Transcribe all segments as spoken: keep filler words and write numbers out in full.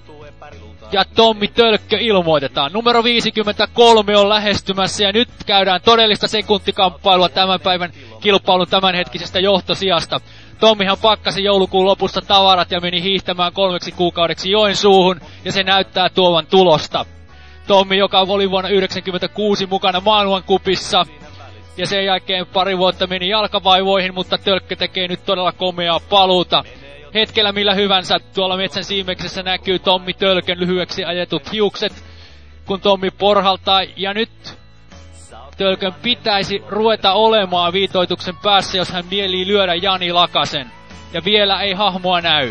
Ja Tommi Tölkkö ilmoitetaan. Numero viisikymmentäkolme on lähestymässä ja nyt käydään todellista sekuntikamppailua tämän päivän kilpailun tämänhetkisestä johtosijasta. Tommihan pakkasi joulukuun lopussa tavarat ja meni hiihtämään kolmeksi kuukaudeksi Joensuuhun ja se näyttää tuovan tulosta. Tommi, joka oli vuonna yhdeksänkymmentäkuusi mukana Maailman kupissa ja sen jälkeen pari vuotta meni jalkavaivoihin, mutta Tölkkö tekee nyt todella komeaa paluuta. Hetkellä millä hyvänsä tuolla metsän siimeksessä näkyy Tommi Tölkön lyhyeksi ajetut hiukset, kun Tommi porhaltaa. Ja nyt Tölkön pitäisi ruveta olemaan viitoituksen päässä, jos hän mielii lyödä Jani Lakasen. Ja vielä ei hahmoa näy.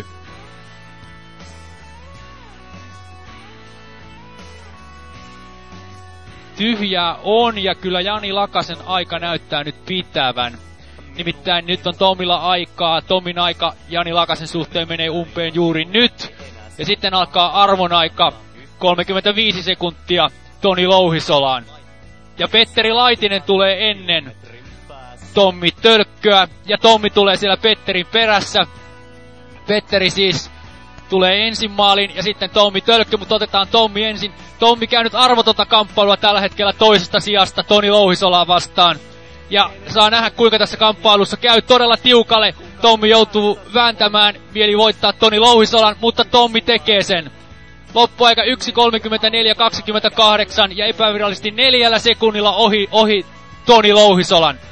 Tyhjää on ja kyllä Jani Lakasen aika näyttää nyt pitävän. Nimittäin nyt on Tommilla aikaa, Tommin aika Jani Lakasen suhteen menee umpeen juuri nyt. Ja sitten alkaa arvon aika, kolmekymmentäviisi sekuntia Toni Louhisolaan. Ja Petteri Laitinen tulee ennen Tommi Tölkköä, ja Tommi tulee siellä Petterin perässä. Petteri siis tulee ensin maaliin, ja sitten Tommi Tölkkö, mutta otetaan Tommi ensin. Tommi käy nyt arvotonta kamppailua tällä hetkellä toisesta sijasta Toni Louhisolaa vastaan. Ja saa nähdä, kuinka tässä kamppailussa käy todella tiukalle. Tommi joutuu vääntämään, mieli voittaa Toni Louhisolan, mutta Tommi tekee sen. Loppuaika yksi kolmekymmentäneljä kaksikymmentäkahdeksan ja epävirallisesti neljällä sekunnilla ohi, ohi Toni Louhisolan.